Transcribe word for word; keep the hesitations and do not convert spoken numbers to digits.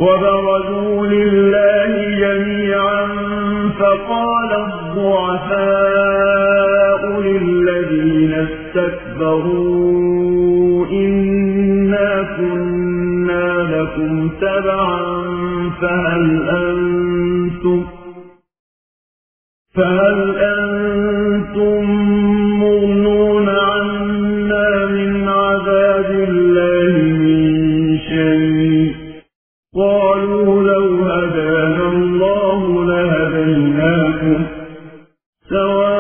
وبرزوا لله جميعا فقال الضعفاء للذين استكبروا إنا كنا لكم تبعا فهل أنتم فهل أنتم مغنون عنا من عذاب الله من شيء قالوا لو هدانا الله لهديناكم سواء